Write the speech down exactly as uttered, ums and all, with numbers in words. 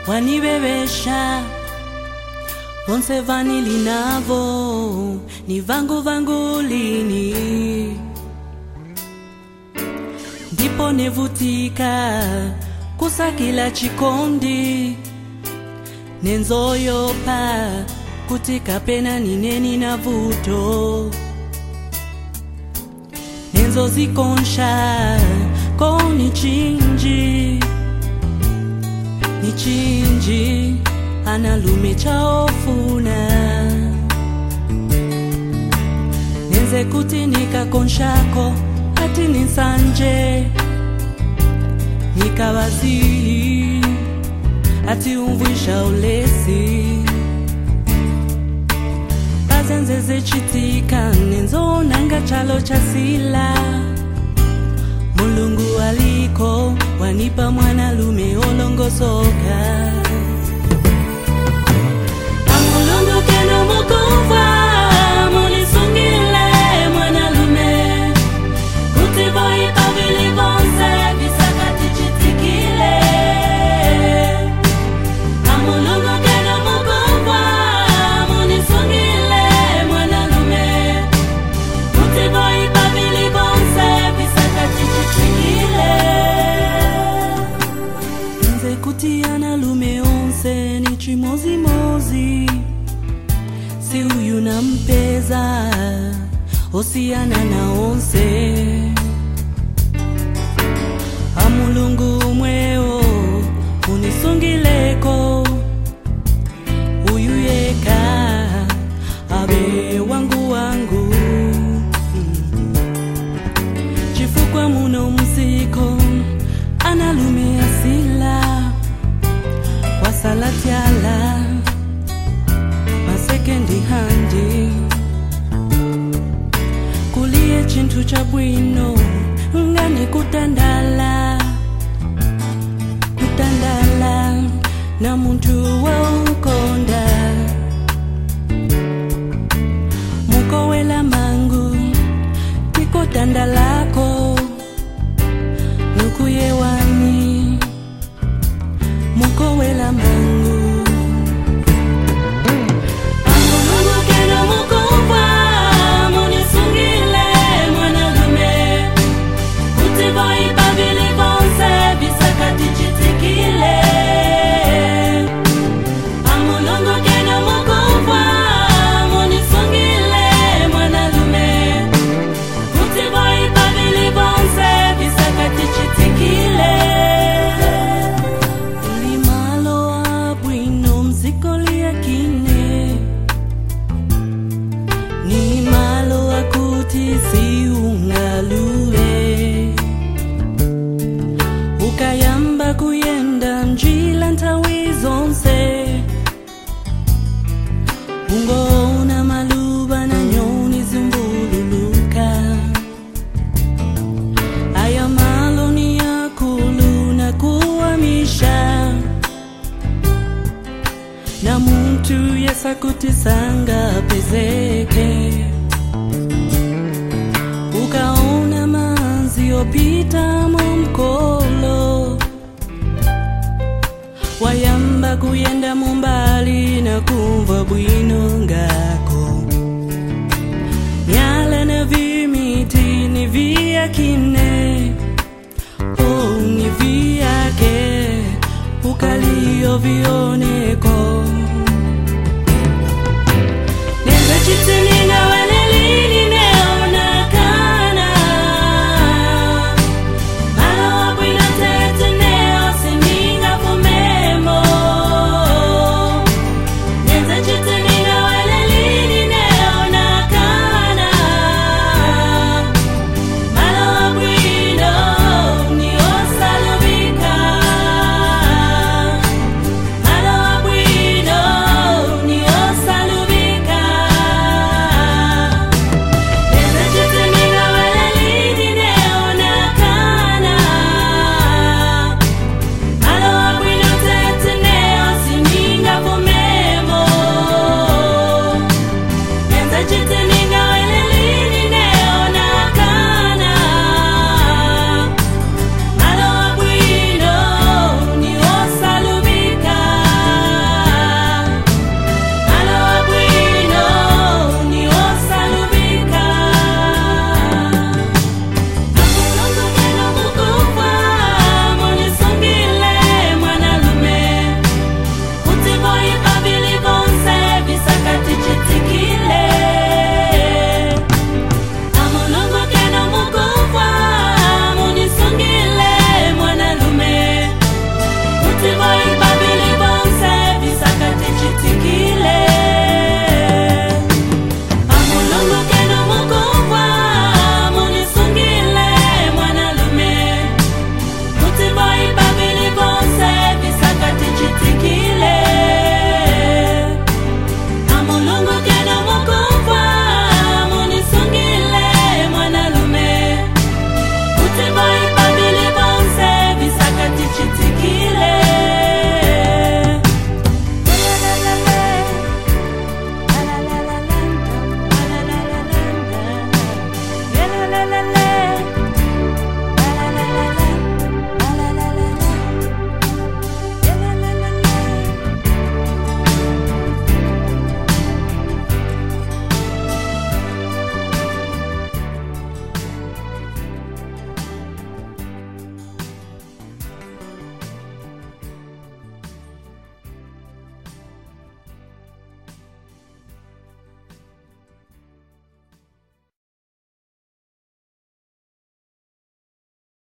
wanibebesha onse vanili navo ni vangu vangu lini ndipo nevutika kusakila chikondi nenzoyopa kutika pena nineni na vuto nenzo zikonsha koni chinji ni chinji analume chaofuna nenze kutinika konshako ati ninsanje nikawazi ati umvisha ulesi bazenze chitika nenzo nanga chalo chasila Mulungu aliko wanipa mwana lume olongosoka Mulungu keno mukufa munisungile mwana lume Kutiboi pavili vonse visakati chitikile Mulungu keno mukufa munisungile mwana lume Kutiboi pavili vonse visakati chitikile Nze kutiana lume onse ni chimozi mozi Si uyu na mpeza Osiana na onse Amulungu mweo Unisungileko Uyu yeka Abe wangu wangu Chifukwa muno mziko Analume asila Wasalati ala Masekendi handi Kulie chintu cha bwino Ngani kutandala Kutandala Na muntu wa ukonda Muko wela mangu Tiko tandalako Nukuye wani Muko wela mangu Si ungalue Ukayamba kuyenda njila ntawizonse Ungoona maluba na nyoni zimbululuka Aya malo ni ya kulu na kuwamisha Na muntu yesa kutisanga pezeke Ukaona manzi opita mumkolo Wayamba kuyenda mumbali na kumva bwino ngako Nyala na vimiti ni via kine Oh ni via ke Ukalio vioneko Neza chitini na walelini neona kana Malo wabwina tete neo sininga fumemo Neza chitini na walelini neona kana Malo wabwina ni osalubika Malo wabwina ni osalubika lazima